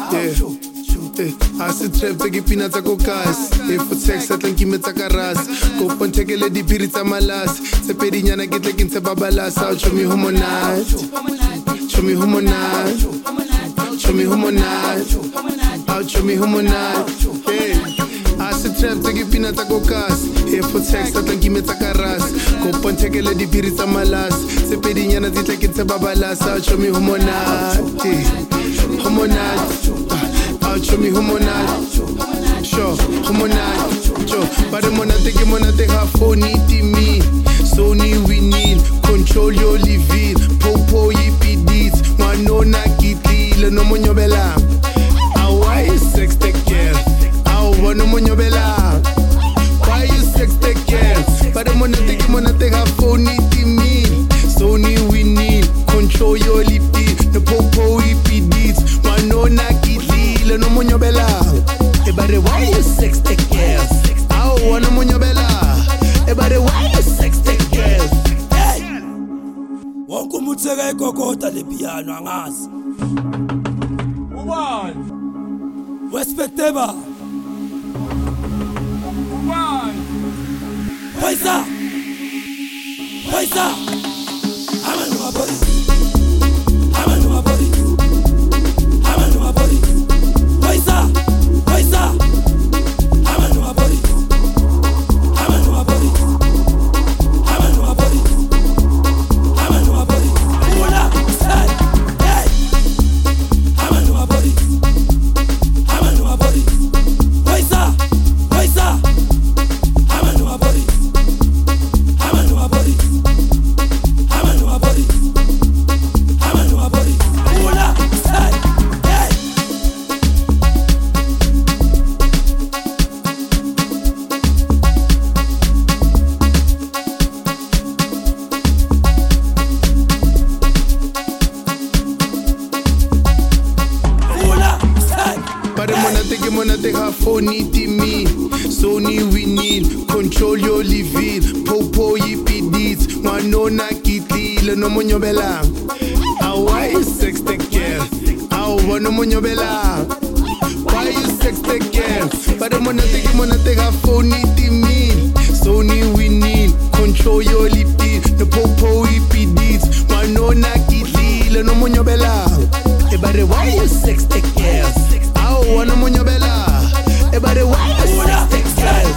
Asi trap teki pina tsa kokas for sex atlang ki metsa karas Go pontekele di piri tsa malas Se pedi nyana ke tle ke ntse babalasa Show me hormonal Show me hormonal Show me hormonal Show me hormonal Asi trap teki pina tsa kokas for sex atlang ki metsa karas Go pontekele di piri tsa malas Se pedi nyana ke tle ke ntse babalasa Show me hormonal Hormonal Show me hormonal, sure, hormonal, sure. But the monate have phone to me. Sony we need, control your living. Popo EPDs, no kitty, no monyo bella. Why you sex the girl? No monyo bella. Why you sex the girl? But the monate have phone to me. Sony we need, control your living. The popo EPDs, no kitty. No monyo bella, everybody why you sex the girls? I want no monyo bella, everybody why you sex the girls? Hey, wonku mutsega ikokota le piano angazi. Ubani? Wespeteba. Ubani? Paisa. Paisa. Amanu abori. Amanu abori. Amanu abori. Paisa, paisa, amanu abori, amanu abori, amanu abori, amanu abori. Mula, hey, amanu abori, amanu abori. Paisa, paisa, amanu abori, amanu abori, amanu abori, amanu abori. Mula, hey. Monate have phone to me. Sony we need, control your living. Popo EPDs, no kitty, no monyo bella. Why you sex the girl? No monyo bella. Why you sex the girl? But the monate have phone to me. Sony we need, control your living. The popo EPDs, no kitty, no monyo bella. Everybody why you sex the girl? Wanna monyo bella, everybody why you sex the girl?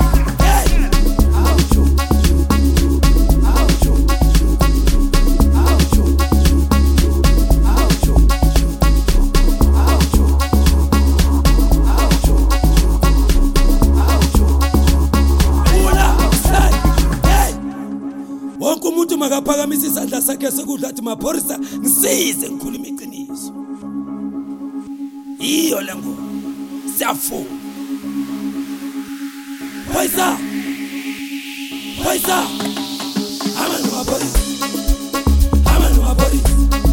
Wonke umuntu makaphakamisa isandla sakhe sokudla athi maphorisa ngisize ngikhuluma iqiniso. Iyo lengo siyafu. Paisa. Paisa. Amanu abori. Amanu abori.